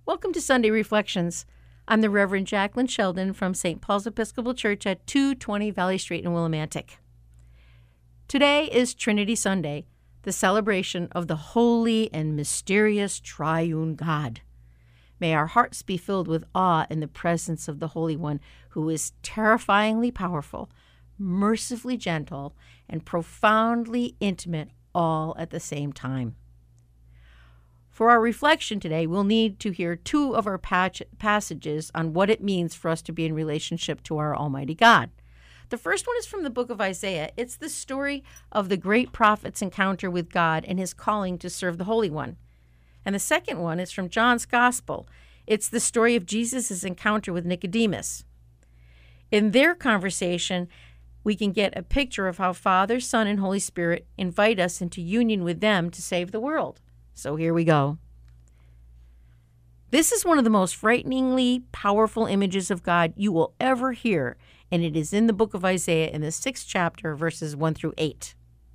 Welcome to Sunday Reflections. I'm the Reverend Jacqueline Sheldon from St. Paul's Episcopal Church at 220 Valley Street in Willimantic. Today is Trinity Sunday, the celebration of the holy and mysterious triune God. May our hearts be filled with awe in the presence of the Holy One, who is terrifyingly powerful, mercifully gentle, and profoundly intimate all at the same time. For our reflection today, we'll need to hear two of our passages on what it means for us to be in relationship to our Almighty God. The first one is from the book of Isaiah. It's the story of the great prophet's encounter with God and his calling to serve the Holy One. And the second one is from John's Gospel. It's the story of Jesus' encounter with Nicodemus. In their conversation, we can get a picture of how Father, Son, and Holy Spirit invite us into union with them to save the world. So here we go. This is one of the most frighteningly powerful images of God you will ever hear, and it is in the book of Isaiah in the 6th chapter, verses 1 through 8.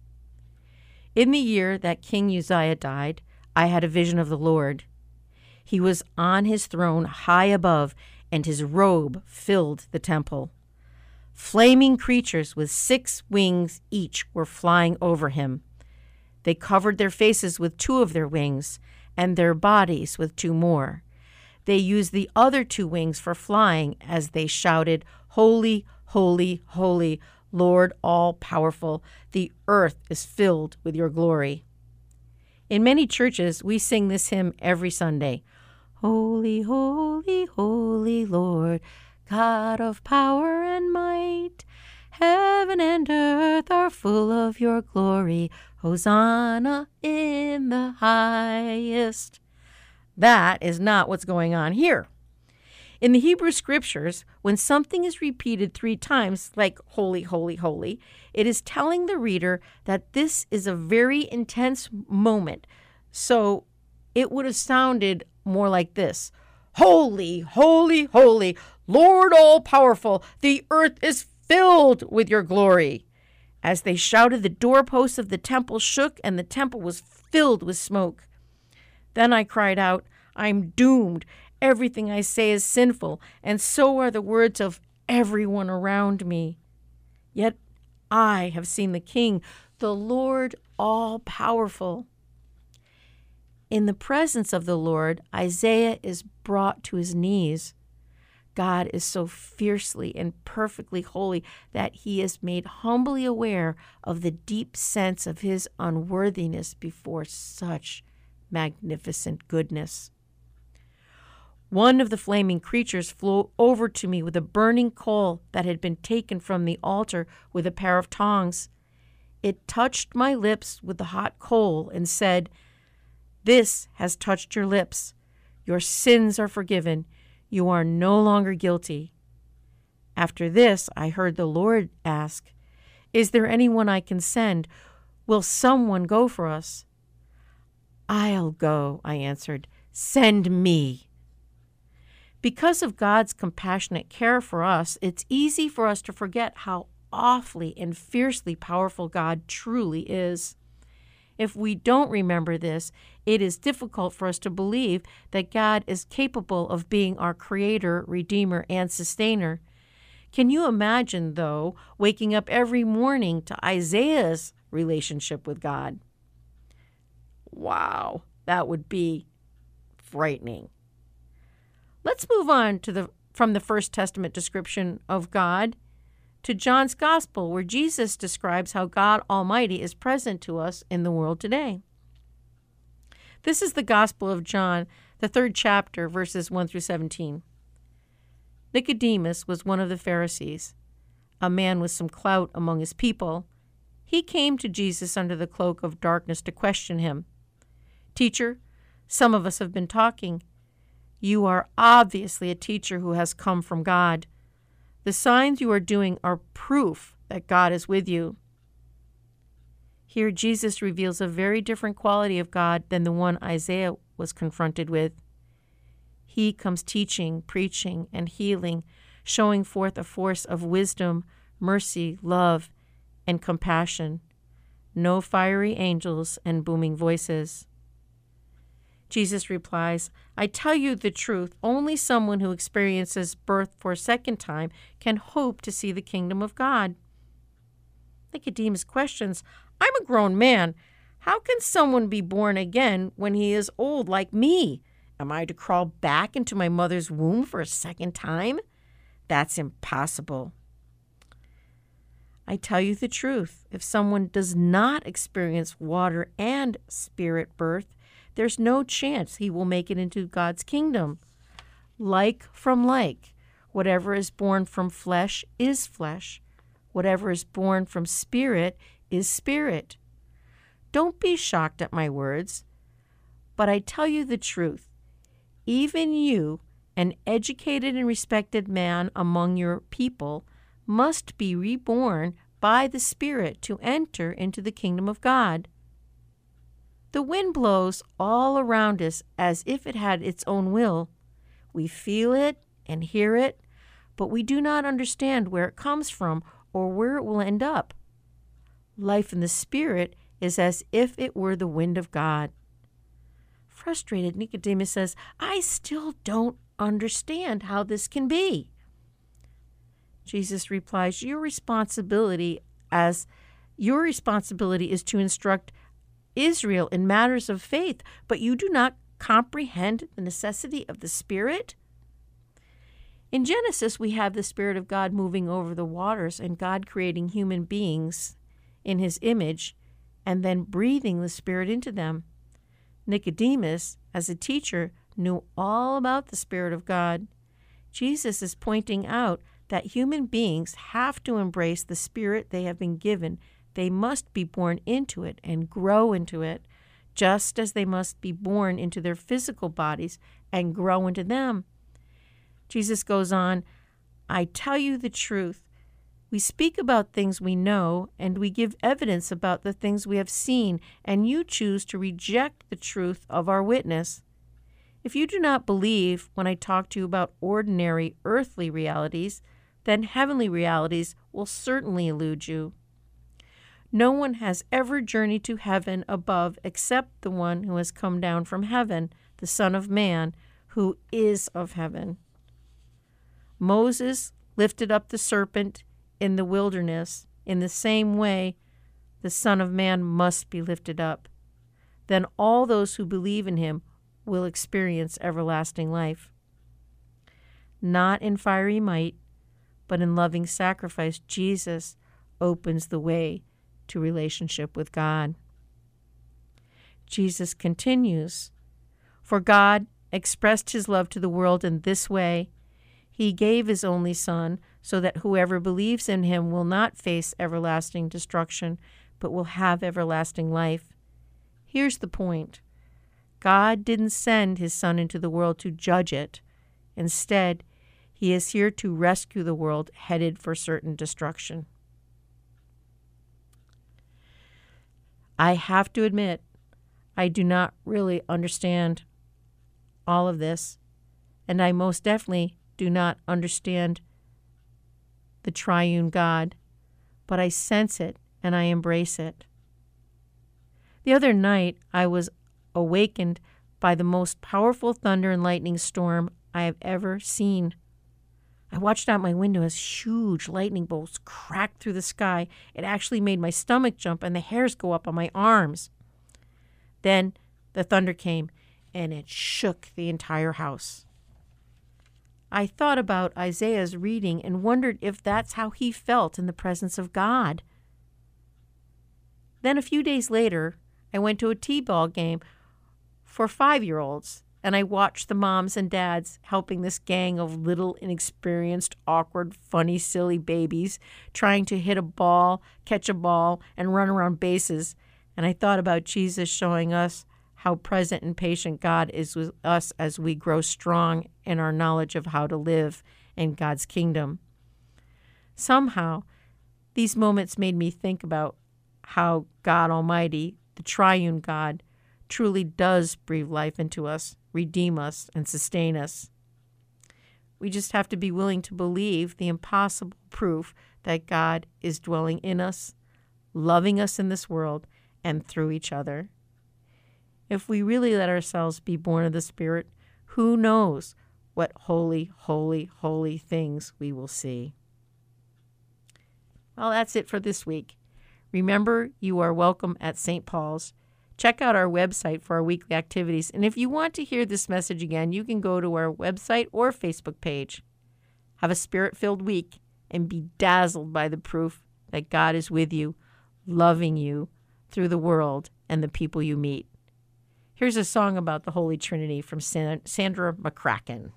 In the year that King Uzziah died, I had a vision of the Lord. He was on his throne high above, and his robe filled the temple. Flaming creatures with 6 wings each were flying over him. They covered their faces with 2 of their wings, and their bodies with 2 more. They used the other 2 wings for flying as they shouted, "Holy, holy, holy, Lord all-powerful, the earth is filled with your glory." In many churches, we sing this hymn every Sunday. Holy, holy, holy Lord, God of power and might, heaven and earth are full of your glory. Hosanna in the highest. That is not what's going on here. In the Hebrew Scriptures, when something is repeated 3 times, like holy, holy, holy, it is telling the reader that this is a very intense moment. So it would have sounded more like this. Holy, holy, holy, Lord all-powerful, the earth is filled with your glory. As they shouted, the doorposts of the temple shook, and the temple was filled with smoke. Then I cried out, I'm doomed. Everything I say is sinful, and so are the words of everyone around me. Yet I have seen the King, the Lord all-powerful. In the presence of the Lord, Isaiah is brought to his knees. God is so fiercely and perfectly holy that he is made humbly aware of the deep sense of his unworthiness before such magnificent goodness. One of the flaming creatures flew over to me with a burning coal that had been taken from the altar with a pair of tongs. It touched my lips with the hot coal and said, "This has touched your lips. Your sins are forgiven. You are no longer guilty." After this, I heard the Lord ask, "Is there anyone I can send? Will someone go for us?" "I'll go," I answered. "Send me." Because of God's compassionate care for us, it's easy for us to forget how awfully and fiercely powerful God truly is. If we don't remember this, it is difficult for us to believe that God is capable of being our creator, redeemer, and sustainer. Can you imagine, though, waking up every morning to Isaiah's relationship with God? Wow, that would be frightening. Let's move on from the First Testament description of God to John's Gospel, where Jesus describes how God Almighty is present to us in the world today. This is the Gospel of John, the 3rd chapter, verses 1 through 17. Nicodemus was one of the Pharisees, a man with some clout among his people. He came to Jesus under the cloak of darkness to question him. "Teacher, some of us have been talking. You are obviously a teacher who has come from God. The signs you are doing are proof that God is with you." Here, Jesus reveals a very different quality of God than the one Isaiah was confronted with. He comes teaching, preaching, and healing, showing forth a force of wisdom, mercy, love, and compassion. No fiery angels and booming voices. Jesus replies, I tell you the truth, only someone who experiences birth for a second time can hope to see the kingdom of God. Nicodemus questions, I'm a grown man. How can someone be born again when he is old like me? Am I to crawl back into my mother's womb for a second time? That's impossible. I tell you the truth, if someone does not experience water and spirit birth, there's no chance he will make it into God's kingdom. Like from like, whatever is born from flesh is flesh. Whatever is born from spirit is spirit. Don't be shocked at my words, but I tell you the truth. Even you, an educated and respected man among your people, must be reborn by the Spirit to enter into the kingdom of God. The wind blows all around us as if it had its own will. We feel it and hear it, but we do not understand where it comes from or where it will end up. Life in the Spirit is as if it were the wind of God. Frustrated, Nicodemus says, I still don't understand how this can be. Jesus replies, Your responsibility is to instruct Israel in matters of faith, but you do not comprehend the necessity of the Spirit? In Genesis, we have the Spirit of God moving over the waters and God creating human beings in His image and then breathing the Spirit into them. Nicodemus, as a teacher, knew all about the Spirit of God. Jesus is pointing out that human beings have to embrace the Spirit they have been given. They must be born into it and grow into it, just as they must be born into their physical bodies and grow into them. Jesus goes on, I tell you the truth. We speak about things we know, and we give evidence about the things we have seen, and you choose to reject the truth of our witness. If you do not believe when I talk to you about ordinary earthly realities, then heavenly realities will certainly elude you. No one has ever journeyed to heaven above except the one who has come down from heaven, the Son of Man, who is of heaven. Moses lifted up the serpent in the wilderness. In the same way, the Son of Man must be lifted up. Then all those who believe in him will experience everlasting life. Not in fiery might, but in loving sacrifice, Jesus opens the way to relationship with God. Jesus continues, For God expressed his love to the world in this way. He gave his only Son so that whoever believes in him will not face everlasting destruction, but will have everlasting life. Here's the point. God didn't send his Son into the world to judge it. Instead, he is here to rescue the world headed for certain destruction. I have to admit, I do not really understand all of this, and I most definitely do not understand the triune God, but I sense it and I embrace it. The other night, I was awakened by the most powerful thunder and lightning storm I have ever seen. I watched out my window as huge lightning bolts cracked through the sky. It actually made my stomach jump and the hairs go up on my arms. Then the thunder came, and it shook the entire house. I thought about Isaiah's reading and wondered if that's how he felt in the presence of God. Then a few days later, I went to a t-ball game for 5-year-olds, and I watched the moms and dads helping this gang of little, inexperienced, awkward, funny, silly babies trying to hit a ball, catch a ball, and run around bases. And I thought about Jesus showing us how present and patient God is with us as we grow strong in our knowledge of how to live in God's kingdom. Somehow, these moments made me think about how God Almighty, the triune God, truly does breathe life into us, redeem us, and sustain us. We just have to be willing to believe the impossible proof that God is dwelling in us, loving us in this world, and through each other. If we really let ourselves be born of the Spirit, who knows what holy, holy, holy things we will see. Well, that's it for this week. Remember, you are welcome at St. Paul's. Check out our website for our weekly activities. And if you want to hear this message again, you can go to our website or Facebook page. Have a Spirit-filled week and be dazzled by the proof that God is with you, loving you through the world and the people you meet. Here's a song about the Holy Trinity from Sandra McCracken.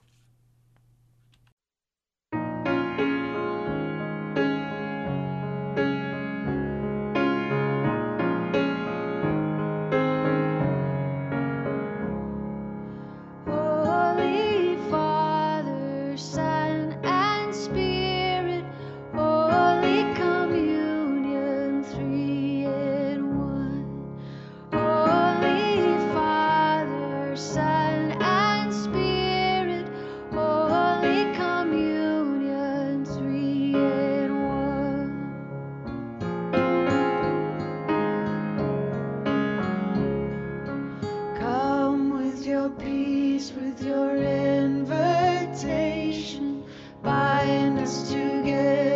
Peace with your invitation, bind us together.